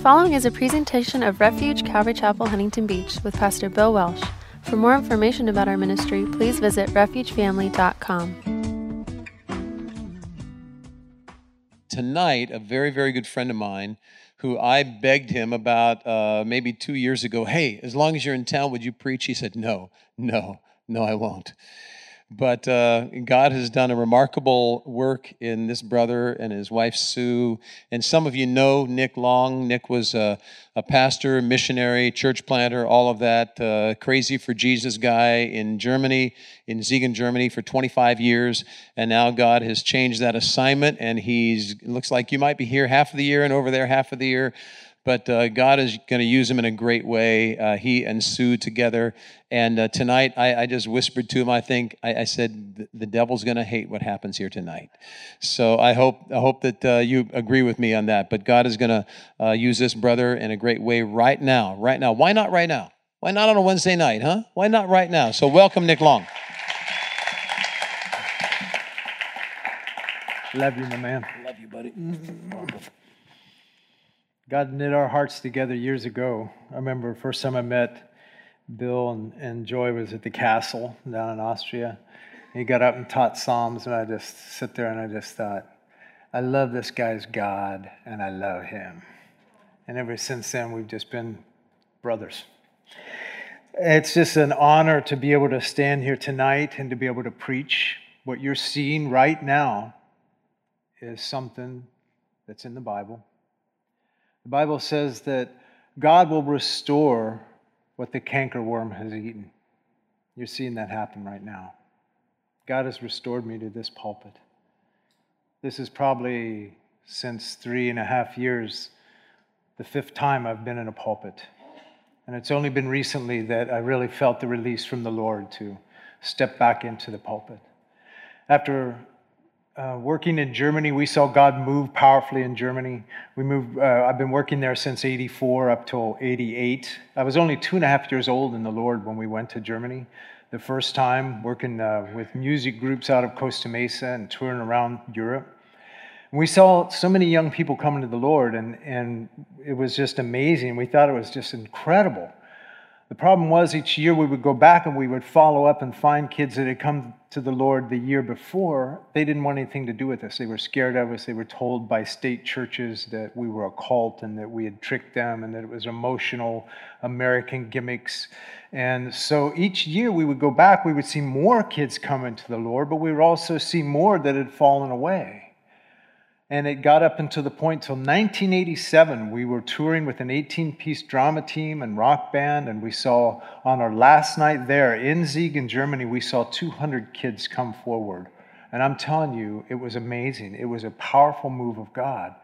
following is a presentation of Refuge Calvary Chapel, Huntington Beach with Pastor Bill Welsh. For more information about our ministry, please visit refugefamily.com. Tonight, a very, very good friend of mine who I begged him about maybe 2 years ago, hey, as long as you're in town, would you preach? He said, no, I won't. But God has done a remarkable work in this brother and his wife, Sue. And some of you know Nick Long. Nick was a pastor, missionary, church planter, all of that. Crazy for Jesus guy in Germany, in Siegen, Germany for 25 years. And now God has changed that assignment. And looks like you might be here half of the year and over there half of the year. But God is going to use him in a great way, he and Sue together. And tonight, I just whispered to him, I said, the devil's going to hate what happens here tonight. So I hope that you agree with me on that. But God is going to use this brother in a great way right now. Why not right now? Why not on a Wednesday night, huh? Why not right now? So welcome, Nick Long. Love you, my man. Love you, buddy. God knit our hearts together years ago. I remember the first time I met Bill and Joy was at the castle down in Austria. He got up and taught Psalms, and I just sit there and I just thought, I love this guy's God, and I love him. And ever since then, we've just been brothers. It's just an honor to be able to stand here tonight and to be able to preach. What you're seeing right now is something that's in the Bible. The Bible says that God will restore what the cankerworm has eaten. You're seeing that happen right now. God has restored me to this pulpit. This is probably, since 3.5 years, the 5th time I've been in a pulpit. And it's only been recently that I really felt the release from the Lord to step back into the pulpit. After working in Germany, we saw God move powerfully in Germany. I've been working there since 84 up till 88. I was only 2.5 years old in the Lord when we went to Germany. The first time working with music groups out of Costa Mesa and touring around Europe. And we saw so many young people coming to the Lord, and it was just amazing. We thought it was just incredible. The problem was each year we would go back and we would follow up and find kids that had come to the Lord the year before. They didn't want anything to do with us. They were scared of us. They were told by state churches that we were a cult and that we had tricked them and that it was emotional American gimmicks. And so each year we would go back, we would see more kids coming to the Lord, but we would also see more that had fallen away. And it got up until the point till 1987, we were touring with an 18-piece drama team and rock band, and we saw on our last night there in Siegen, Germany, we saw 200 kids come forward. And I'm telling you, it was amazing. It was a powerful move of God.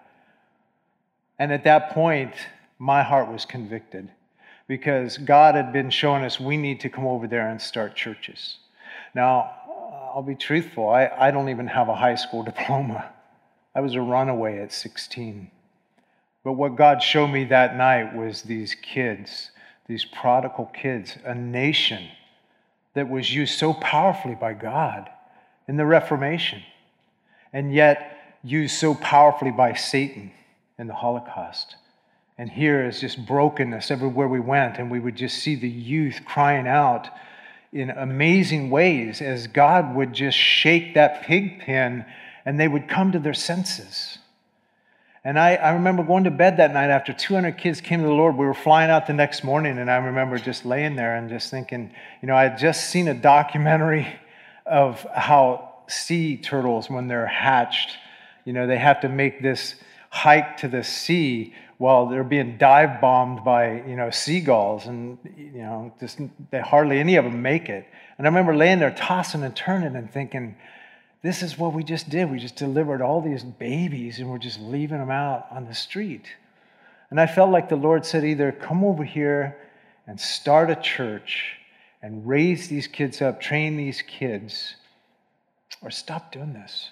And at that point, my heart was convicted because God had been showing us we need to come over there and start churches. Now, I'll be truthful, I don't even have a high school diploma. I was a runaway at 16. But what God showed me that night was these kids, these prodigal kids, a nation that was used so powerfully by God in the Reformation, and yet used so powerfully by Satan in the Holocaust. And here is just brokenness everywhere we went, and we would just see the youth crying out in amazing ways as God would just shake that pig pen and they would come to their senses. And I remember going to bed that night after 200 kids came to the Lord. We were flying out the next morning, and I remember just laying there and just thinking, I had just seen a documentary of how sea turtles, when they're hatched, they have to make this hike to the sea while they're being dive bombed by, seagulls, and, just hardly any of them make it. And I remember laying there tossing and turning and thinking, this is what we just did. We just delivered all these babies and we're just leaving them out on the street. And I felt like the Lord said, either come over here and start a church and raise these kids up, train these kids, or stop doing this.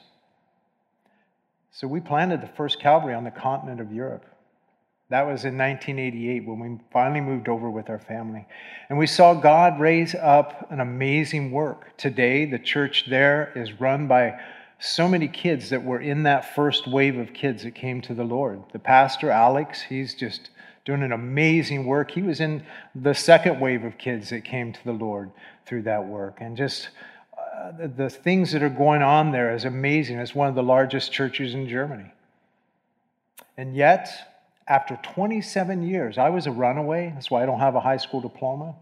So we planted the first Calvary on the continent of Europe. That was in 1988 when we finally moved over with our family. And we saw God raise up an amazing work. Today, the church there is run by So many kids that were in that first wave of kids that came to the Lord. The pastor, Alex, he's just doing an amazing work. He was in the second wave of kids that came to the Lord through that work. And just the things that are going on there is amazing. It's one of the largest churches in Germany. And yet, after 27 years, I was a runaway. That's why I don't have a high school diploma.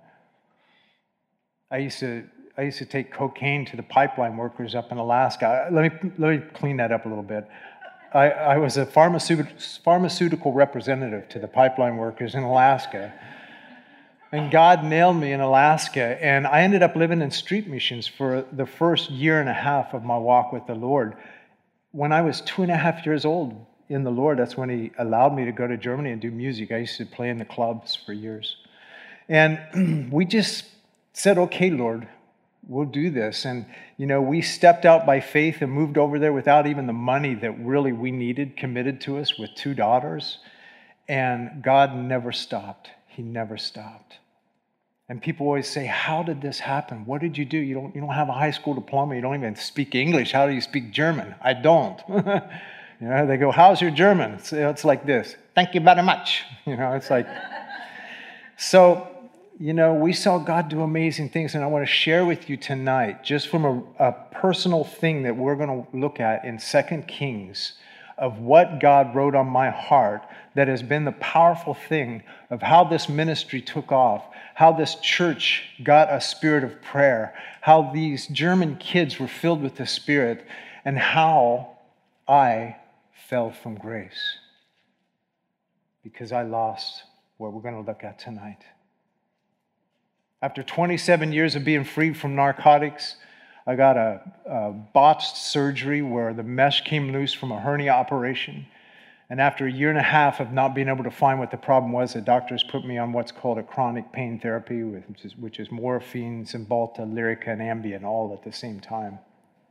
I used to take cocaine to the pipeline workers up in Alaska. Let me clean that up a little bit. I was a pharmaceutical representative to the pipeline workers in Alaska. And God nailed me in Alaska, and I ended up living in street missions for the first year and a half of my walk with the Lord. When I was 2.5 years old in the Lord, that's when He allowed me to go to Germany and do music. I used to play in the clubs for years. And we just said, okay, Lord, we'll do this. And, we stepped out by faith and moved over there without even the money that really we needed committed to us with 2 daughters. And God never stopped. He never stopped. And people always say, how did this happen? What did you do? You don't have a high school diploma. You don't even speak English. How do you speak German? I don't. They go, how's your German? It's like this. Thank you very much. It's like, so, we saw God do amazing things. And I want to share with you tonight, just from a personal thing that we're going to look at in 2 Kings, of what God wrote on my heart that has been the powerful thing of how this ministry took off, how this church got a spirit of prayer, how these German kids were filled with the Spirit, and how I fell from grace because I lost what we're going to look at tonight. After 27 years of being free from narcotics, I got a botched surgery where the mesh came loose from a hernia operation. And after 1.5 years of not being able to find what the problem was, the doctors put me on what's called a chronic pain therapy, which is morphine, Cymbalta, Lyrica, and Ambien, all at the same time.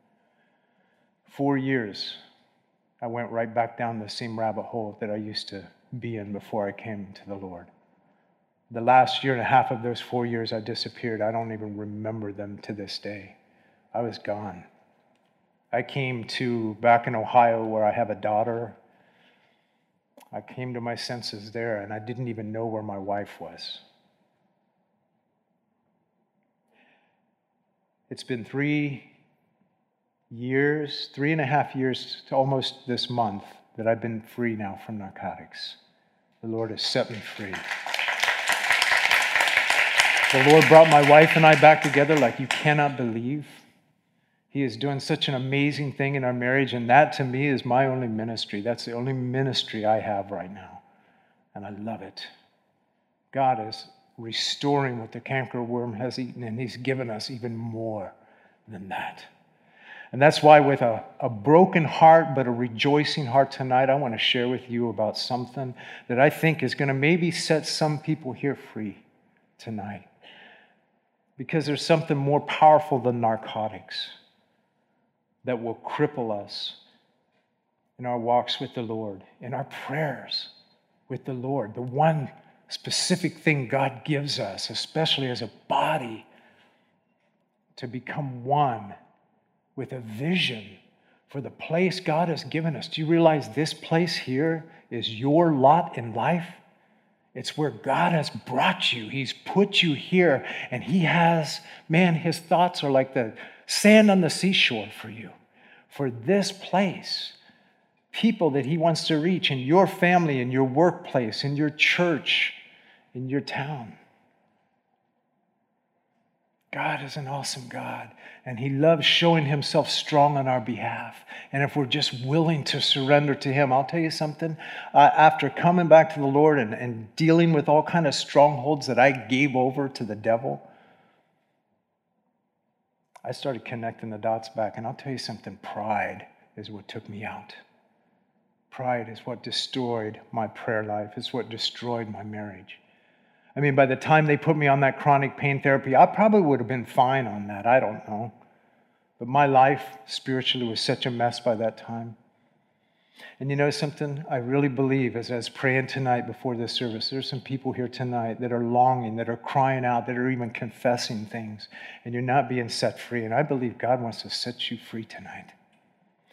4 years, I went right back down the same rabbit hole that I used to be in before I came to the Lord. The last 1.5 years of those 4 years, I disappeared. I don't even remember them to this day. I was gone. I came to back in Ohio where I have a daughter. I came to my senses there, and I didn't even know where my wife was. It's been 3 years, 3.5 years to almost this month that I've been free now from narcotics. The Lord has set me free. The Lord brought my wife and I back together like you cannot believe. He is doing such an amazing thing in our marriage, and that to me is my only ministry. That's the only ministry I have right now, and I love it. God is restoring what the cankerworm has eaten, and He's given us even more than that. And that's why with a broken heart but a rejoicing heart tonight, I want to share with you about something that I think is going to maybe set some people here free tonight. Because there's something more powerful than narcotics that will cripple us in our walks with the Lord, in our prayers with the Lord. The one specific thing God gives us, especially as a body, to become one with a vision for the place God has given us. Do you realize this place here is your lot in life? It's where God has brought you. He's put you here, and He has, His thoughts are like the sand on the seashore for you. For this place, people that He wants to reach in your family, in your workplace, in your church, in your town. God is an awesome God, and He loves showing Himself strong on our behalf. And if we're just willing to surrender to Him, I'll tell you something, after coming back to the Lord and dealing with all kind of strongholds that I gave over to the devil, I started connecting the dots back. And I'll tell you something, pride is what took me out. Pride is what destroyed my prayer life. It's what destroyed my marriage. I mean, by the time they put me on that chronic pain therapy, I probably would have been fine on that. I don't know. But my life spiritually was such a mess by that time. And you know something? I really believe as I was praying tonight before this service, there's some people here tonight that are longing, that are crying out, that are even confessing things, and you're not being set free. And I believe God wants to set you free tonight.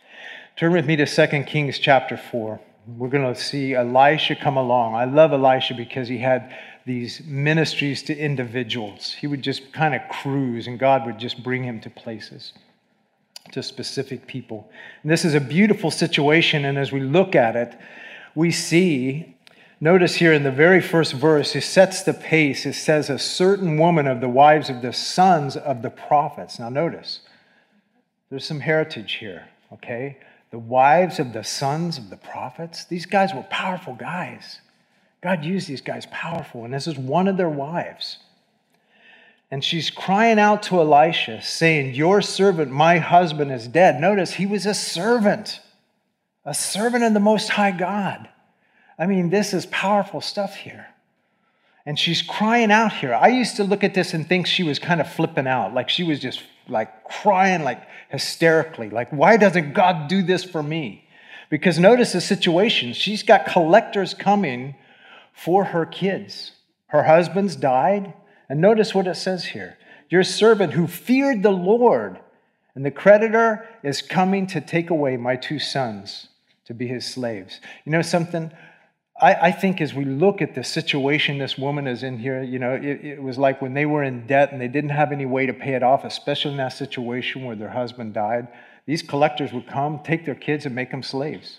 Turn with me to 2 Kings chapter 4. We're going to see Elisha come along. I love Elisha because he had these ministries to individuals. He would just kind of cruise, and God would just bring him to places, to specific people. And this is a beautiful situation, and as we look at it, we see, notice here in the very first verse, it sets the pace. It says, a certain woman of the wives of the sons of the prophets. Now notice, there's some heritage here, okay? The wives of the sons of the prophets. These guys were powerful guys. God used these guys powerful, and this is one of their wives. And she's crying out to Elisha, saying, your servant, my husband, is dead. Notice, he was a servant of the Most High God. I mean, this is powerful stuff here. And she's crying out here. I used to look at this and think she was kind of flipping out, like she was just like crying like hysterically, like, why doesn't God do this for me? Because notice the situation. She's got collectors coming for her kids. Her husband's died. And notice what it says here. Your servant who feared the Lord, and the creditor is coming to take away my 2 sons to be his slaves. You know something? I think as we look at the situation this woman is in here, you know, it was like when they were in debt and they didn't have any way to pay it off, especially in that situation where their husband died. These collectors would come, take their kids, and make them slaves.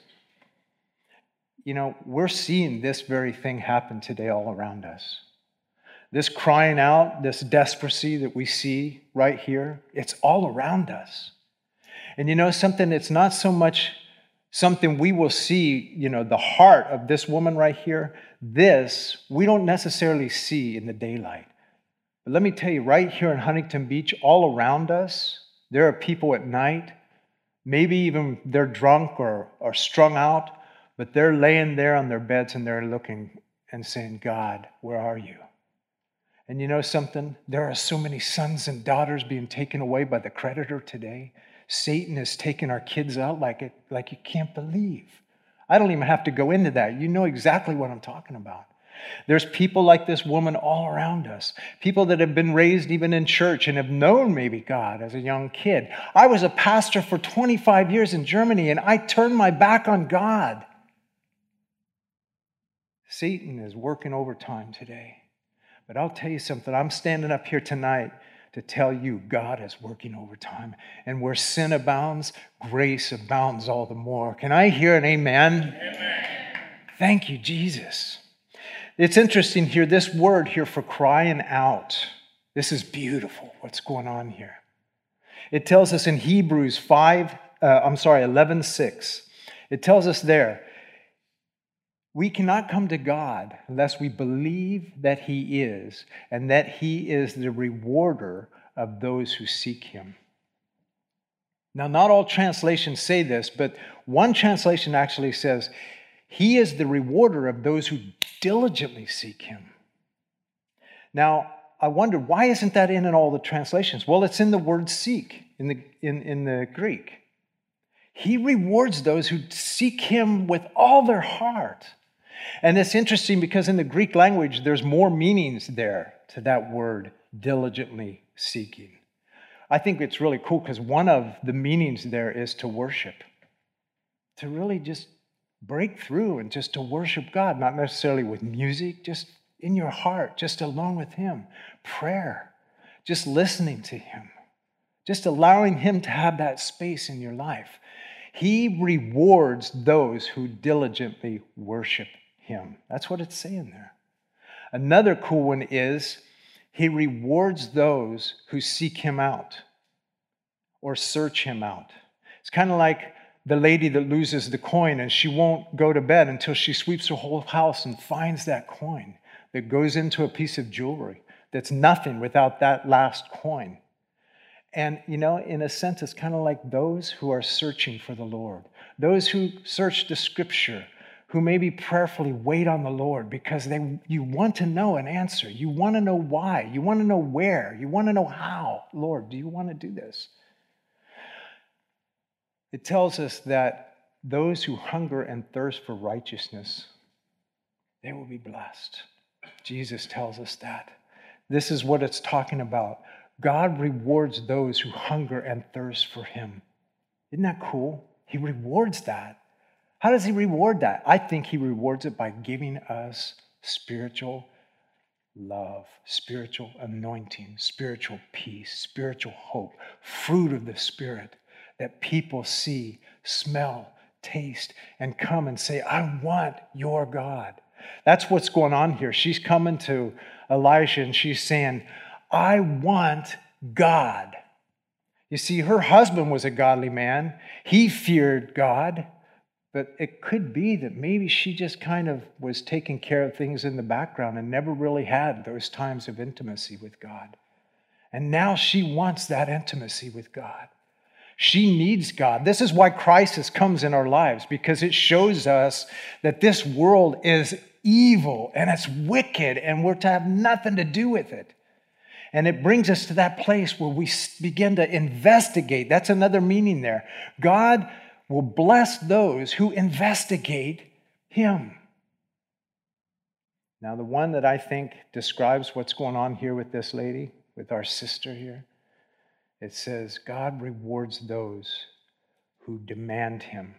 You know, we're seeing this very thing happen today all around us. This crying out, this desperacy that we see right here, it's all around us. And you know something? It's not so much something we will see, you know, the heart of this woman right here. This, we don't necessarily see in the daylight. But let me tell you, right here in Huntington Beach, all around us, there are people at night, maybe even they're drunk or strung out, but they're laying there on their beds and they're looking and saying, God, where are you? And you know something? There are so many sons and daughters being taken away by the creditor today. Satan has taken our kids out like you can't believe. I don't even have to go into that. You know exactly what I'm talking about. There's people like this woman all around us. People that have been raised even in church and have known maybe God as a young kid. I was a pastor for 25 years in Germany and I turned my back on God. Satan is working overtime today. But I'll tell you something. I'm standing up here tonight to tell you God is working overtime. And where sin abounds, grace abounds all the more. Can I hear an amen? Amen. Thank you, Jesus. It's interesting here, this word here for crying out. This is beautiful, what's going on here. It tells us in Hebrews 11:6. It tells us there, we cannot come to God unless we believe that He is, and that He is the rewarder of those who seek Him. Now, not all translations say this, but one translation actually says, He is the rewarder of those who diligently seek Him. Now, I wonder, why isn't that in all the translations? Well, it's in the word seek in the Greek. He rewards those who seek Him with all their heart. And it's interesting because in the Greek language, there's more meanings there to that word, diligently seeking. I think it's really cool because one of the meanings there is to worship. To really just break through and just to worship God, not necessarily with music, just in your heart, just alone with Him. Prayer, just listening to Him, just allowing Him to have that space in your life. He rewards those who diligently worship Him. That's what it's saying there. Another cool one is He rewards those who seek Him out or search Him out. It's kind of like the lady that loses the coin and she won't go to bed until she sweeps her whole house and finds that coin that goes into a piece of jewelry that's nothing without that last coin. And, you know, in a sense, it's kind of like those who are searching for the Lord, those who search the Scripture, who maybe prayerfully wait on the Lord because you want to know an answer. You want to know why. You want to know where. You want to know how. Lord, do you want to do this? It tells us that those who hunger and thirst for righteousness, they will be blessed. Jesus tells us that. This is what it's talking about. God rewards those who hunger and thirst for Him. Isn't that cool? He rewards that. How does he reward that? I think he rewards it by giving us spiritual love, spiritual anointing, spiritual peace, spiritual hope, fruit of the Spirit that people see, smell, taste, and come and say, I want your God. That's what's going on here. She's coming to Elisha and she's saying, I want God. You see, her husband was a godly man. He feared God. But it could be that maybe she just kind of was taking care of things in the background and never really had those times of intimacy with God. And now she wants that intimacy with God. She needs God. This is why crisis comes in our lives, because it shows us that this world is evil and it's wicked and we're to have nothing to do with it. And it brings us to that place where we begin to investigate. That's another meaning there. God will bless those who investigate him. Now, the one that I think describes what's going on here with this lady, with our sister here, it says, God rewards those who demand him.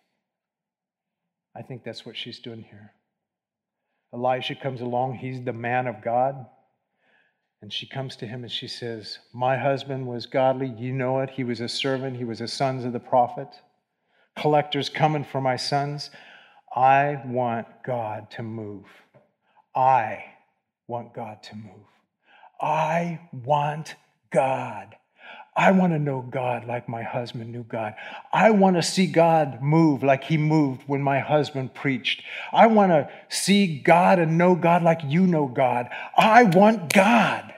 I think that's what she's doing here. Elisha comes along, he's the man of God. And she comes to him and she says, my husband was godly, you know it. He was a servant, he was a son of the prophet. Collectors coming for my sons. I want God to move. I want God to move. I want God. I want to know God like my husband knew God. I want to see God move like he moved when my husband preached. I want to see God and know God like you know God. I want God.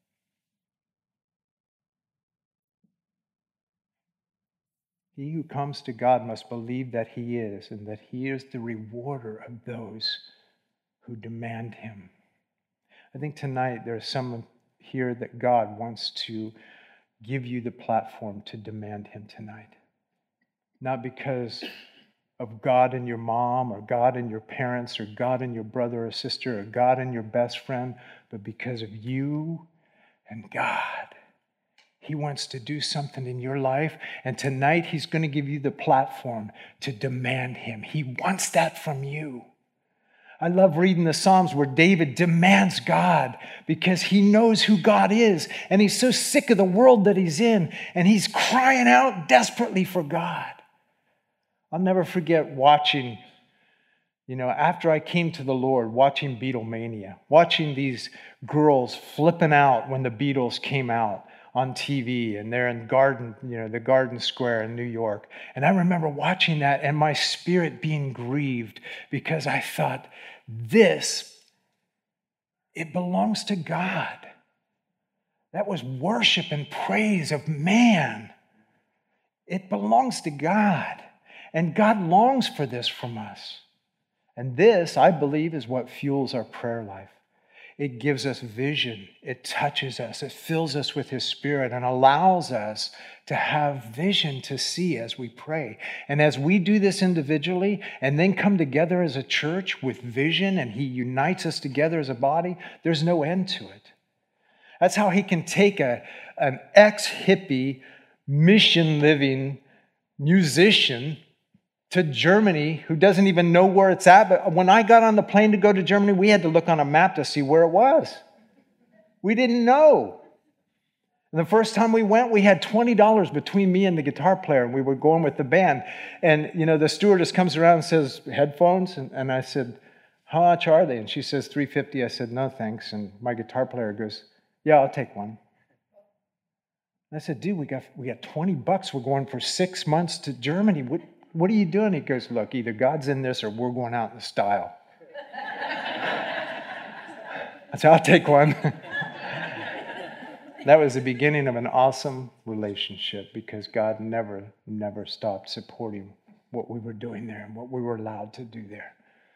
He who comes to God must believe that he is, and that he is the rewarder of those who demand him. I think tonight there's someone here that God wants to give you the platform to demand him tonight. Not because of God and your mom, or God and your parents, or God and your brother or sister, or God and your best friend, but because of you and God. He wants to do something in your life, and tonight he's going to give you the platform to demand him. He wants that from you. I love reading the Psalms where David demands God because he knows who God is, and he's so sick of the world that he's in, and he's crying out desperately for God. I'll never forget watching, after I came to the Lord, watching Beatlemania, watching these girls flipping out when the Beatles came out on TV, and they're in the Garden Square in New York. And I remember watching that and my spirit being grieved because I thought, it belongs to God. That was worship and praise of man. It belongs to God. And God longs for this from us. And this, I believe, is what fuels our prayer life. It gives us vision. It touches us. It fills us with his Spirit and allows us to have vision to see as we pray. And as we do this individually and then come together as a church with vision and he unites us together as a body, there's no end to it. That's how he can take an ex-hippie, mission-living musician to Germany who doesn't even know where it's at. But when I got on the plane to go to Germany, we had to look on a map to see where it was. We didn't know. And the first time we went, we had $20 between me and the guitar player, and we were going with the band. And, the stewardess comes around and says, headphones? And I said, how much are they? And she says, $3.50. I said, no, thanks. And my guitar player goes, yeah, I'll take one. And I said, dude, we got $20. We're going for 6 months to Germany. What are you doing? He goes, look, either God's in this or we're going out in style. I said, I'll take one. That was the beginning of an awesome relationship because God never stopped supporting what we were doing there and what we were allowed to do there.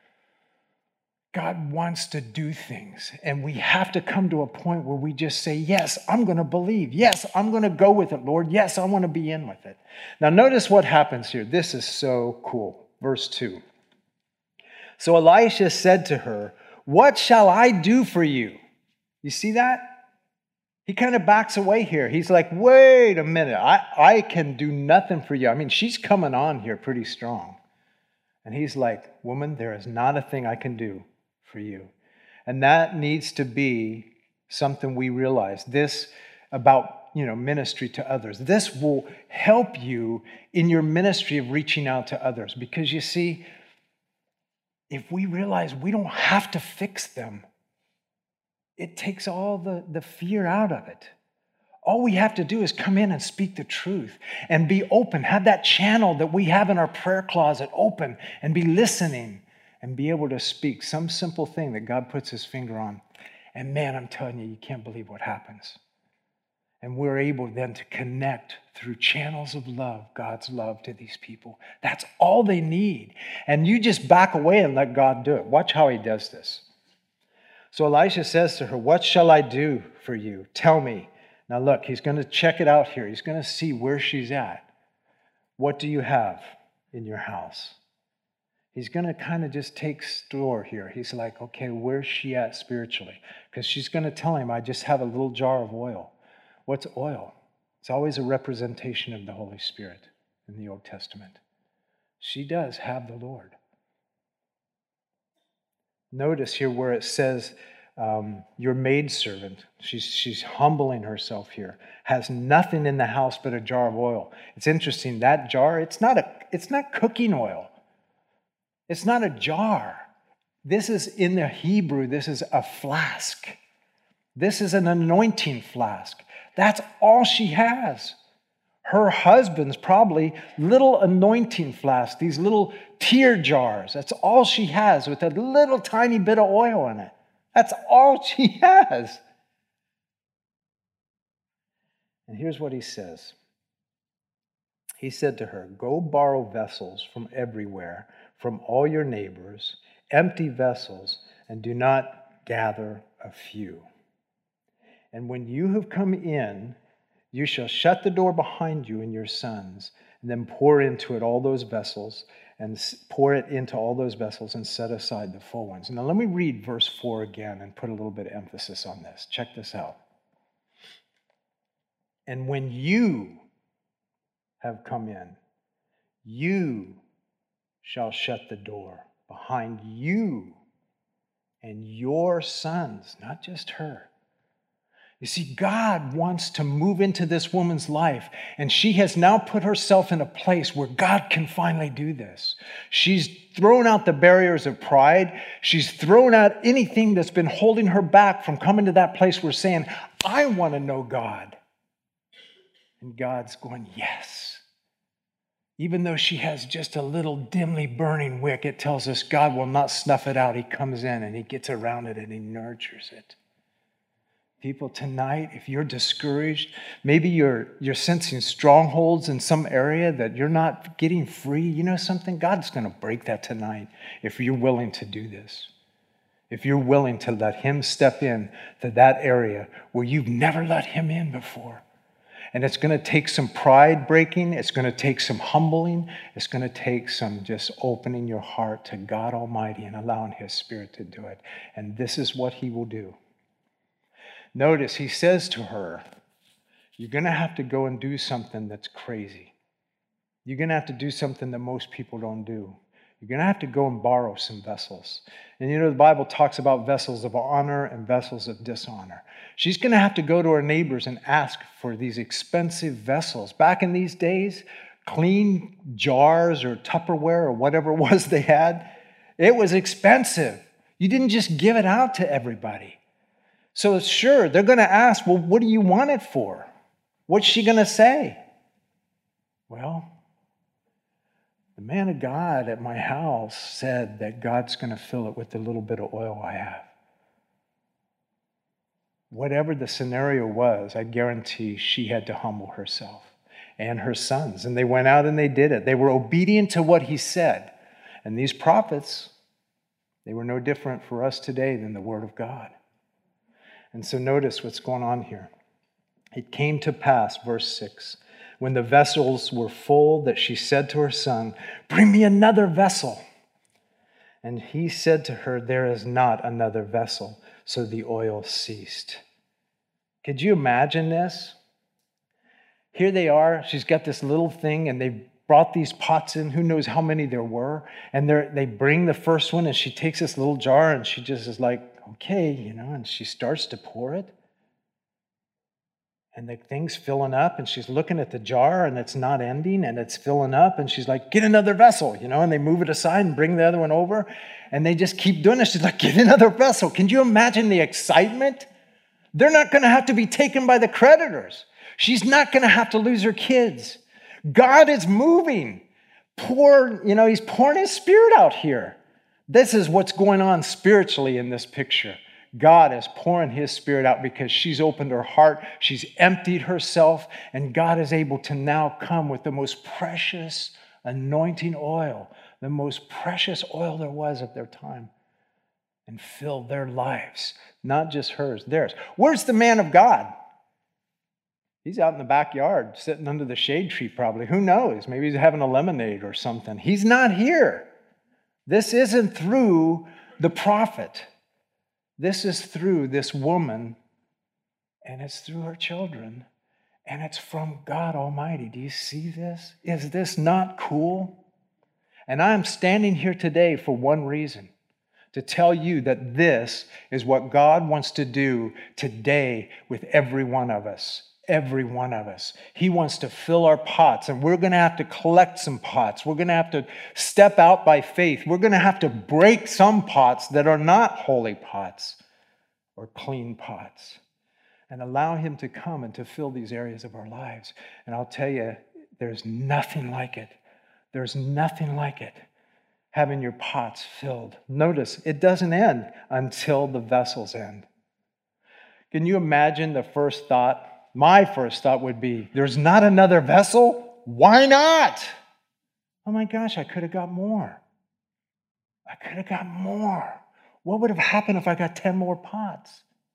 God wants to do things, and we have to come to a point where we just say, yes, I'm going to believe. Yes, I'm going to go with it, Lord. Yes, I want to be in with it. Now, notice what happens here. This is so cool. Verse 2. So Elisha said to her, what shall I do for you? You see that? He kind of backs away here. He's like, wait a minute, I can do nothing for you. I mean, she's coming on here pretty strong. And he's like, woman, there is not a thing I can do for you. And that needs to be something we realize. This about, ministry to others. This will help you in your ministry of reaching out to others. Because you see, if we realize we don't have to fix them, it takes all the fear out of it. All we have to do is come in and speak the truth and be open, have that channel that we have in our prayer closet open and be listening and be able to speak some simple thing that God puts his finger on. And man, I'm telling you, you can't believe what happens. And we're able then to connect through channels of love, God's love to these people. That's all they need. And you just back away and let God do it. Watch how he does this. So Elisha says to her, what shall I do for you? Tell me. Now look, he's going to check it out here. He's going to see where she's at. What do you have in your house? He's going to kind of just take store here. He's like, okay, where's she at spiritually? Because she's going to tell him, I just have a little jar of oil. What's oil? It's always a representation of the Holy Spirit in the Old Testament. She does have the Lord. Notice here where it says, your maidservant, she's humbling herself here, has nothing in the house but a jar of oil. It's interesting, that jar, it's not cooking oil. It's not a jar. This is in the Hebrew, this is a flask. This is an anointing flask. That's all she has. Her husband's probably little anointing flasks, these little tear jars. That's all she has with a little tiny bit of oil in it. That's all she has. And here's what he says. He said to her, go borrow vessels from everywhere, from all your neighbors, empty vessels, and do not gather a few. And when you have come in, you shall shut the door behind you and your sons, and then pour into it all those vessels, and pour it into all those vessels and set aside the full ones. Now let me read verse 4 again and put a little bit of emphasis on this. Check this out. And when you have come in, you shall shut the door behind you and your sons, not just her. You see, God wants to move into this woman's life, and she has now put herself in a place where God can finally do this. She's thrown out the barriers of pride. She's thrown out anything that's been holding her back from coming to that place where saying, I want to know God. And God's going, yes. Even though she has just a little dimly burning wick, it tells us God will not snuff it out. He comes in and he gets around it and he nurtures it. People, tonight, if you're discouraged, maybe you're sensing strongholds in some area that you're not getting free, you know something? God's going to break that tonight if you're willing to do this. If you're willing to let him step in to that area where you've never let him in before. And it's going to take some pride breaking. It's going to take some humbling. It's going to take some just opening your heart to God Almighty and allowing his Spirit to do it. And this is what he will do. Notice he says to her, you're going to have to go and do something that's crazy. You're going to have to do something that most people don't do. You're going to have to go and borrow some vessels. And the Bible talks about vessels of honor and vessels of dishonor. She's going to have to go to her neighbors and ask for these expensive vessels. Back in these days, clean jars or Tupperware or whatever it was they had, it was expensive. You didn't just give it out to everybody. So sure, they're going to ask, well, what do you want it for? What's she going to say? Well, the man of God at my house said that God's going to fill it with the little bit of oil I have. Whatever the scenario was, I guarantee she had to humble herself and her sons. And they went out and they did it. They were obedient to what he said. And these prophets, they were no different for us today than the Word of God. And so notice what's going on here. It came to pass, verse 6, when the vessels were full, that she said to her son, bring me another vessel. And he said to her, there is not another vessel. So the oil ceased. Could you imagine this? Here they are. She's got this little thing, and they brought these pots in. Who knows how many there were? And they bring the first one, and she takes this little jar, and she just is like, okay, and she starts to pour it. And the thing's filling up, and she's looking at the jar, and it's not ending, and it's filling up, and she's like, get another vessel, and they move it aside and bring the other one over, and they just keep doing it. She's like, get another vessel. Can you imagine the excitement? They're not going to have to be taken by the creditors. She's not going to have to lose her kids. God is moving. He's pouring his Spirit out here. This is what's going on spiritually in this picture. God is pouring his Spirit out because she's opened her heart. She's emptied herself, and God is able to now come with the most precious anointing oil, the most precious oil there was at their time, and fill their lives, not just hers, theirs. Where's the man of God? He's out in the backyard, sitting under the shade tree probably. Who knows? Maybe he's having a lemonade or something. He's not here. This isn't through the prophet. This is through this woman, and it's through her children, and it's from God Almighty. Do you see this? Is this not cool? And I'm standing here today for one reason, to tell you that this is what God wants to do today with every one of us. Every one of us. He wants to fill our pots, and we're going to have to collect some pots. We're going to have to step out by faith. We're going to have to break some pots that are not holy pots or clean pots, and allow him to come and to fill these areas of our lives. And I'll tell you, there's nothing like it. There's nothing like it, having your pots filled. Notice, it doesn't end until the vessels end. Can you imagine the first thought? My first thought would be, there's not another vessel? Why not? Oh my gosh, I could have got more. I could have got more. What would have happened if I got 10 more pots?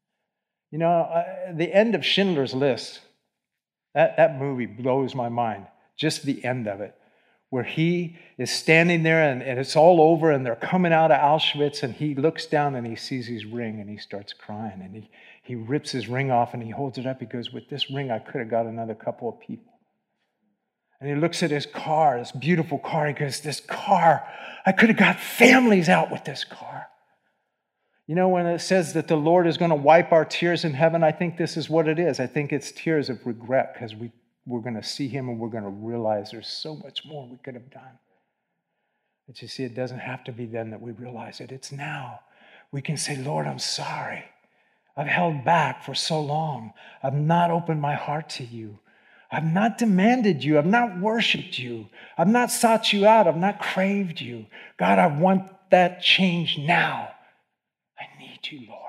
The end of Schindler's List, that movie blows my mind. Just the end of it, where he is standing there and it's all over and they're coming out of Auschwitz, and he looks down and he sees his ring and he starts crying, and he rips his ring off and he holds it up. He goes, with this ring, I could have got another couple of people. And he looks at his car, this beautiful car. He goes, this car, I could have got families out with this car. When it says that the Lord is going to wipe our tears in heaven, I think this is what it is. I think it's tears of regret, because we're going to see him and we're going to realize there's so much more we could have done. But you see, it doesn't have to be then that we realize it. It's now. We can say, Lord, I'm sorry. I've held back for so long. I've not opened my heart to you. I've not demanded you. I've not worshiped you. I've not sought you out. I've not craved you. God, I want that change now. I need you, Lord.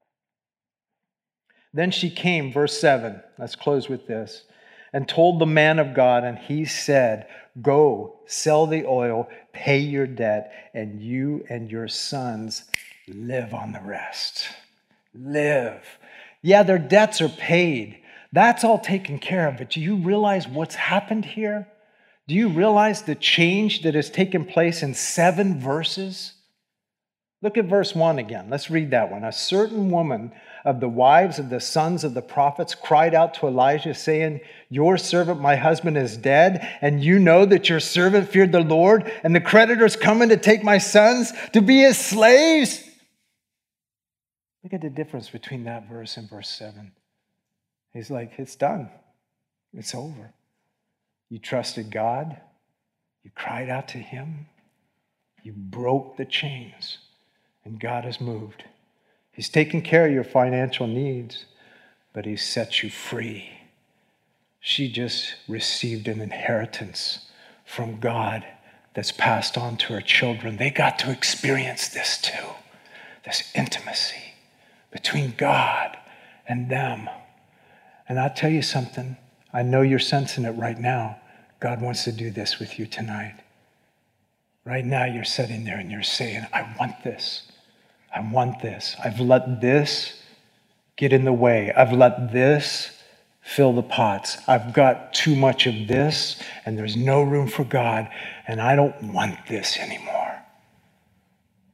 Then she came, verse 7. Let's close with this. And told the man of God, and he said, go, sell the oil, pay your debt, and you and your sons live on the rest. Live. Yeah, their debts are paid. That's all taken care of. But do you realize what's happened here? Do you realize the change that has taken place in 7 verses? Look at verse 1 again. Let's read that one. A certain woman of the wives of the sons of the prophets cried out to Elijah, saying, your servant, my husband, is dead, and you know that your servant feared the Lord, and the creditors coming to take my sons to be his slaves. Look at the difference between that verse and verse 7. He's like, it's done. It's over. You trusted God. You cried out to him. You broke the chains, and God has moved. He's taken care of your financial needs, but he set you free. She just received an inheritance from God that's passed on to her children. They got to experience this too, this intimacy between God and them. And I'll tell you something. I know you're sensing it right now. God wants to do this with you tonight. Right now you're sitting there and you're saying, I want this. I want this. I've let this get in the way. I've let this fill the pots. I've got too much of this, and there's no room for God, and I don't want this anymore.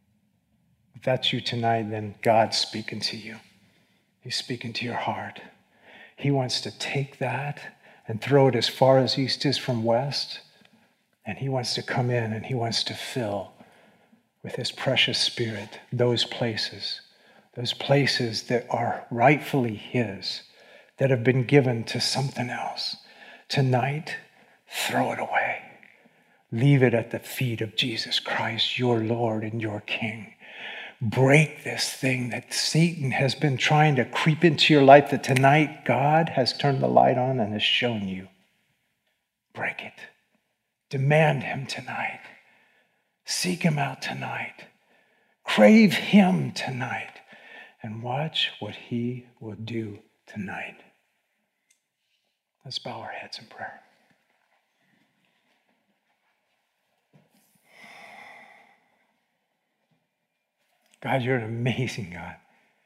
If that's you tonight, then God's speaking to you. He's speaking to your heart. He wants to take that and throw it as far as east is from west. And he wants to come in and he wants to fill with his precious Spirit those places that are rightfully his, that have been given to something else. Tonight, throw it away. Leave it at the feet of Jesus Christ, your Lord and your King. Break this thing that Satan has been trying to creep into your life, that tonight God has turned the light on and has shown you. Break it. Demand him tonight. Seek him out tonight. Crave him tonight. And watch what he will do tonight. Let's bow our heads in prayer. God, you're an amazing God.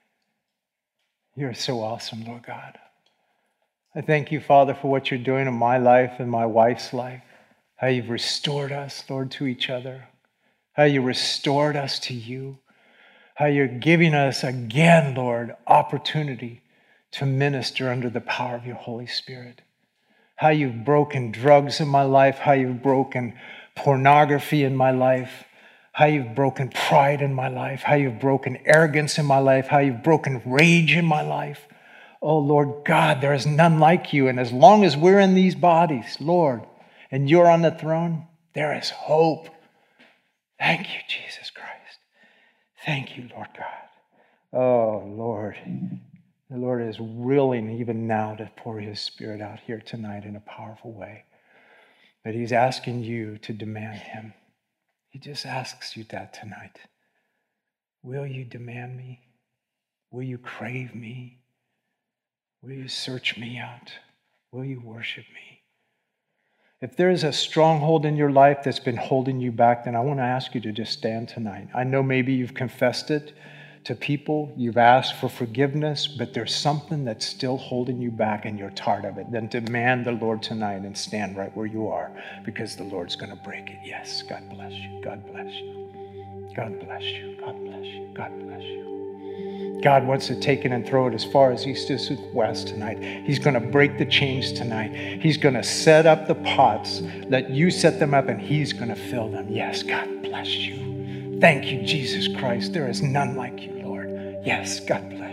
You're so awesome, Lord God. I thank you, Father, for what you're doing in my life and my wife's life. How you've restored us, Lord, to each other. How you restored us to you. How you're giving us again, Lord, opportunity to minister under the power of your Holy Spirit. How you've broken drugs in my life. How you've broken pornography in my life. How you've broken pride in my life, how you've broken arrogance in my life, how you've broken rage in my life. Oh, Lord God, there is none like you. And as long as we're in these bodies, Lord, and you're on the throne, there is hope. Thank you, Jesus Christ. Thank you, Lord God. Oh, Lord. The Lord is willing even now to pour his Spirit out here tonight in a powerful way. But he's asking you to demand him. He just asks you that tonight. Will you demand me? Will you crave me? Will you search me out? Will you worship me? If there's a stronghold in your life that's been holding you back, then I want to ask you to just stand tonight. I know maybe you've confessed it to people, you've asked for forgiveness, but there's something that's still holding you back and you're tired of it. Then demand the Lord tonight and stand right where you are, because the Lord's going to break it. Yes, God bless you. God bless you. God bless you. God bless you. God bless you. God wants to take it and throw it as far as east is to west tonight. He's going to break the chains tonight. He's going to set up the pots, let you set them up, and he's going to fill them. Yes, God bless you. Thank you, Jesus Christ. There is none like you, Lord. Yes, God bless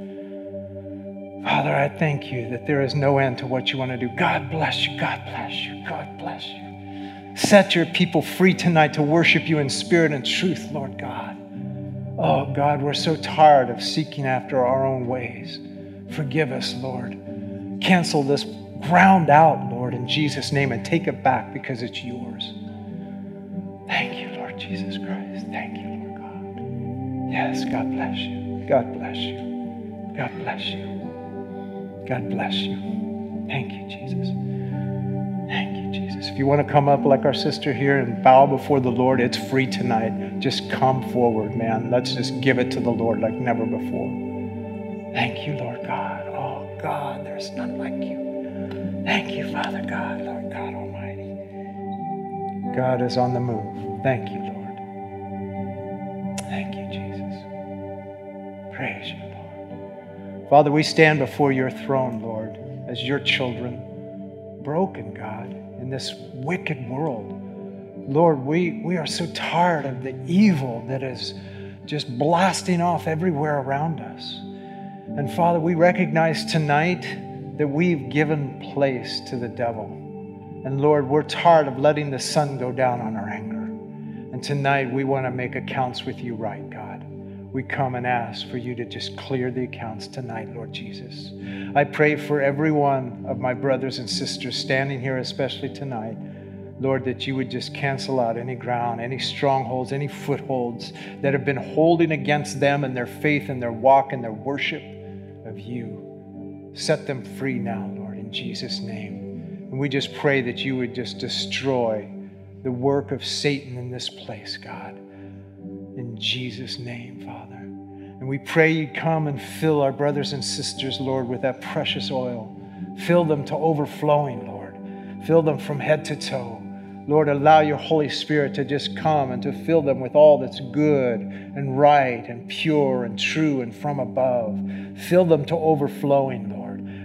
you. Father, I thank you that there is no end to what you want to do. God bless you. God bless you. God bless you. Set your people free tonight to worship you in spirit and truth, Lord God. Oh, God, we're so tired of seeking after our own ways. Forgive us, Lord. Cancel this ground out, Lord, in Jesus' name, and take it back because it's yours. Thank you, Lord Jesus Christ. Thank you, Lord God. Yes, God bless you. God bless you. God bless you. God bless you. Thank you, Jesus. Thank you, Jesus. If you want to come up like our sister here and bow before the Lord, it's free tonight. Just come forward, man. Let's just give it to the Lord like never before. Thank you, Lord God. Oh, God, there's none like you. Thank you, Father God, Lord God Almighty. God is on the move. Thank you, Lord. Thank you, Jesus. Praise you, Lord. Father, we stand before your throne, Lord, as your children, broken, God, in this wicked world. Lord, we are so tired of the evil that is just blasting off everywhere around us. And Father, we recognize tonight that we've given place to the devil. And Lord, we're tired of letting the sun go down on our anger. And tonight we want to make accounts with you right, God. We come and ask for you to just clear the accounts tonight, Lord Jesus. I pray for every one of my brothers and sisters standing here, especially tonight, Lord, that you would just cancel out any ground, any strongholds, any footholds that have been holding against them and their faith and their walk and their worship of you. Set them free now, Lord, in Jesus' name. And we just pray that you would just destroy the work of Satan in this place, God. In Jesus' name, Father. And we pray you'd come and fill our brothers and sisters, Lord, with that precious oil. Fill them to overflowing, Lord. Fill them from head to toe. Lord, allow your Holy Spirit to just come and to fill them with all that's good and right and pure and true and from above. Fill them to overflowing, Lord.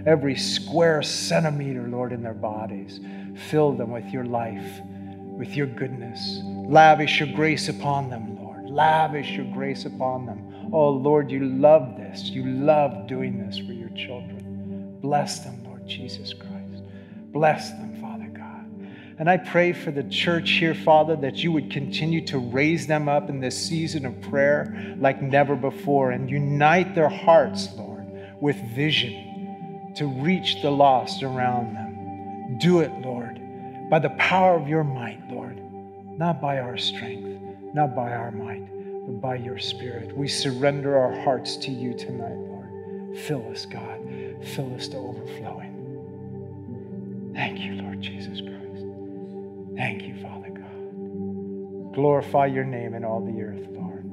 every square centimeter, Lord, in their bodies. Fill them with your life, with your goodness. Lavish your grace upon them, Lord. Lavish your grace upon them. Oh, Lord, you love this. You love doing this for your children. Bless them, Lord Jesus Christ. Bless them, Father God. And I pray for the church here, Father, that you would continue to raise them up in this season of prayer like never before and unite their hearts, Lord, with vision to reach the lost around them. Do it, Lord, by the power of your might, Lord, not by our strength, not by our might, but by your Spirit. We surrender our hearts to you tonight, Lord. Fill us, God. Fill us to overflowing. Thank you, Lord Jesus Christ. Thank you, Father God. Glorify your name in all the earth, Lord.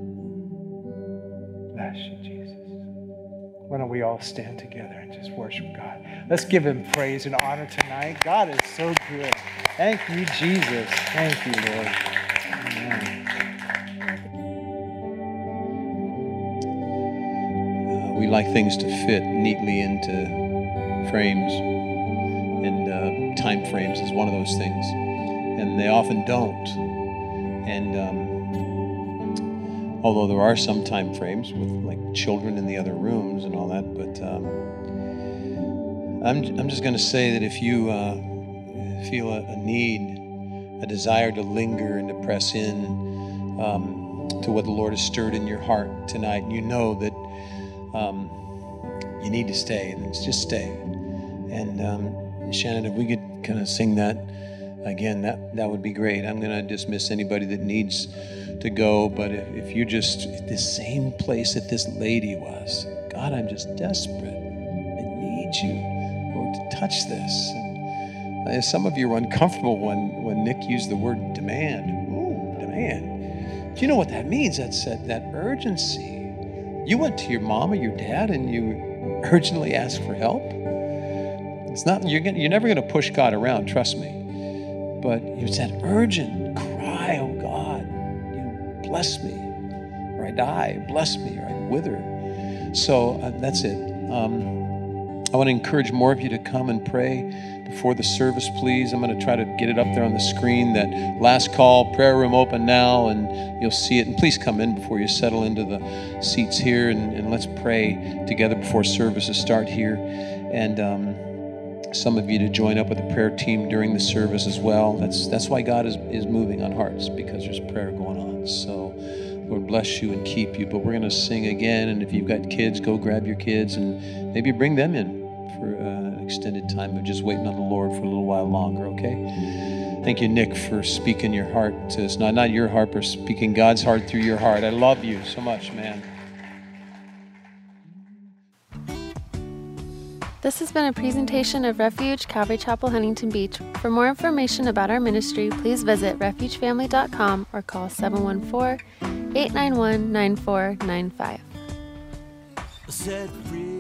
Bless you, Jesus. Why don't we all stand together and just worship God? Let's give him praise and honor tonight. God is so good. Thank you, Jesus. Thank you, Lord. Amen. We like things to fit neatly into frames, and time frames is one of those things, and they often don't. And although there are some time frames with like children in the other rooms and all that, but I'm just going to say that if you feel a need, a desire to linger and to press in to what the Lord has stirred in your heart tonight, and you know that you need to stay, then just stay. And Shannon, if we could kind of sing that again, that would be great. I'm going to dismiss anybody that needs to go, but if you're just at the same place that this lady was, God, I'm just desperate. I need you, Lord, to touch this. And some of you were uncomfortable when Nick used the word demand. Ooh, demand. Do you know what that means? That's that urgency. You went to your mom or your dad and you urgently asked for help. It's not, you're never going to push God around, trust me. But it's that urgent cry, oh God, you bless me, or I die, bless me, or I wither. So that's it. I want to encourage more of you to come and pray before the service, please. I'm going to try to get it up there on the screen, that last call, prayer room open now, and you'll see it. And please come in before you settle into the seats here, and let's pray together before services start here. And some of you to join up with the prayer team during the service as well. That's why God is moving on hearts, because there's prayer going on. So Lord bless you and keep you. But we're going to sing again, and if you've got kids, go grab your kids and maybe bring them in for an extended time of just waiting on the Lord for a little while longer, okay? Thank you, Nick, for speaking your heart to us. Not your heart, but speaking God's heart through your heart. I love you so much, man. This has been a presentation of Refuge Calvary Chapel, Huntington Beach. For more information about our ministry, please visit refugefamily.com or call 714-891-9495.